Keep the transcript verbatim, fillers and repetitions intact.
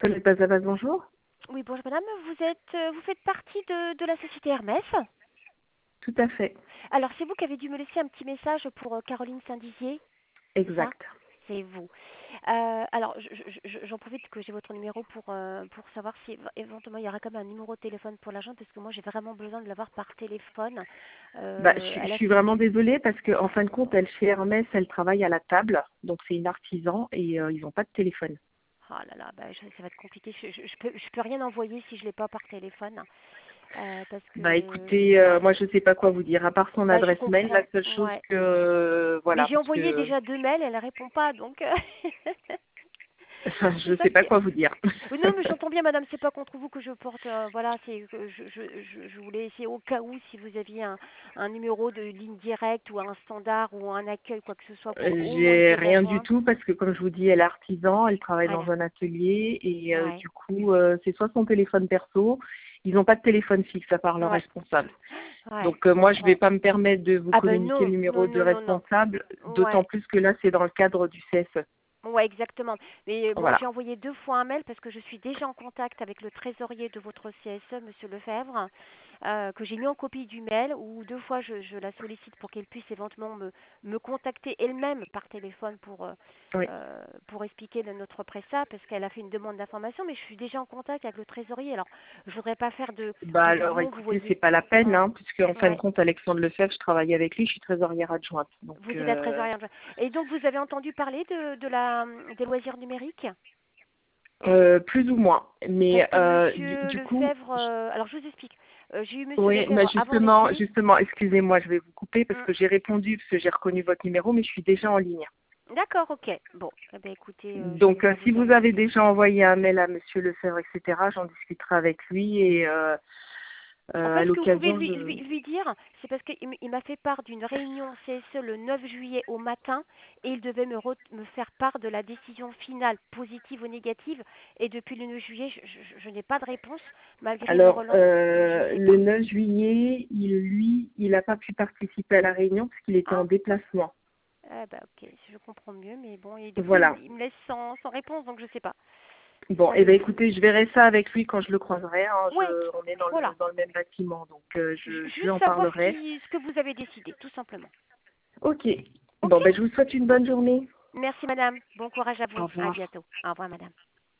Colette Bazavaz, bonjour. Oui, bonjour madame, vous êtes, euh, vous faites partie de, de la société Hermès. Tout à fait. Alors c'est vous qui avez dû me laisser un petit message pour euh, Caroline Saint-Dizier, c'est ça? Exact. C'est vous. Euh, alors je- je- je- j'en profite que j'ai votre numéro pour, euh, pour savoir si éve- éventuellement il y aura comme un numéro de téléphone pour l'agent parce que moi j'ai vraiment besoin de l'avoir par téléphone. Bah, je, Euh, suis je elle a suis fait... vraiment désolée parce qu'en fin de compte, elle, chez Hermès, elle travaille à la table. Donc, c'est une artisan et euh, ils n'ont pas de téléphone. Oh là là, bah, je- ça va être compliqué. Je, je, je peux, je peux rien envoyer si je l'ai pas par téléphone. Euh, parce Bah, que écoutez, euh, ouais, moi, je ne sais pas quoi vous dire. À part son bah je adresse mail, la comprends. seule chose Ouais. que... euh, Mais voilà, j'ai parce envoyé que... déjà deux mails, elle ne répond pas, donc euh, je c'est ne ça sais pas qui. quoi vous dire. Oui, non, mais j'entends bien, madame, c'est pas contre vous que je porte. euh, voilà, c'est que je, je, je, je voulais essayer au cas où si vous aviez un, un numéro de ligne directe ou un standard ou un accueil, quoi que ce soit, pour Euh, au moins J'ai essayer de la rien du joindre. tout parce que, comme je vous dis, elle est artisan, elle travaille dans Voilà. un atelier et euh, Ouais. du coup, euh, c'est soit son téléphone perso, ils n'ont pas de téléphone fixe à part leur Ouais. responsable. Ouais, Donc euh, je moi, je ne vais comprends. pas me permettre de vous Ah ben communiquer non, le numéro non, de non, non, non. responsable, d'autant Ouais. plus que là, c'est dans le cadre du C S E. Ouais, exactement. Mais euh, bon, Voilà. j'ai envoyé deux fois un mail parce que je suis déjà en contact avec le trésorier de votre C S E, Monsieur Lefebvre, euh, que j'ai mis en copie du mail, où deux fois je, je la sollicite pour qu'elle puisse éventuellement me, me contacter elle-même par téléphone pour, euh, Oui. euh, pour expliquer le- notre prestat, parce qu'elle a fait une demande d'information, mais je suis déjà en contact avec le trésorier. Alors, je voudrais pas faire de, Bah de alors, doublons, vous écoutez, c'est voyez. pas la peine, Ouais, hein, puisque en fin de ouais. compte, Alexandre Lefebvre, je travaille avec lui, je suis trésorière adjointe. Donc, Vous êtes la euh, trésorière. Et donc, vous avez entendu parler de, de la, des loisirs numériques? euh, plus ou moins. Parce Mais que euh, du, Monsieur du coup, Lefebvre, euh, alors je vous explique. Euh, j'ai eu Monsieur oui, mais Lefebvre avant justement, l'été. justement, excusez-moi, je vais vous couper parce Hmm. que j'ai répondu, parce que j'ai reconnu votre numéro, mais je suis déjà en ligne. D'accord, ok. Bon, eh ben écoutez, euh, je vais Donc, euh, pas si vous vous embêter. avez déjà envoyé un mail à Monsieur Lefebvre, et cetera, j'en discuterai avec lui et euh, En euh, fait, à ce que vous pouvez l'occasion, lui, je... lui, lui dire, c'est parce qu'il m- il m'a fait part d'une réunion C S E le neuf juillet au matin et il devait me, re- me faire part de la décision finale, positive ou négative. Et depuis le neuf juillet, je, je- je n'ai pas de réponse, malgré une Alors, relance. Je euh, sais le pas. neuf juillet, il, lui, il n'a pas pu participer à la réunion parce qu'il était Ah, en déplacement. eh ben, ok, je comprends mieux, mais bon, et du coup, il, Voilà. me il me laisse sans, sans réponse, donc je sais pas. Bon, Ça eh ben me... écoutez, je verrai ça avec lui quand je le croiserai. Hein. Ouais, Je, on est dans le voilà. dans le même bâtiment, donc euh, je, Ju- je lui Juste en savoir ce, parlerai. qui, ce que vous avez décidé, tout simplement. Ok. Ok? Bon, ben je vous souhaite une bonne journée. Merci madame. Bon courage à Au vous. À revoir. bientôt. Au revoir madame.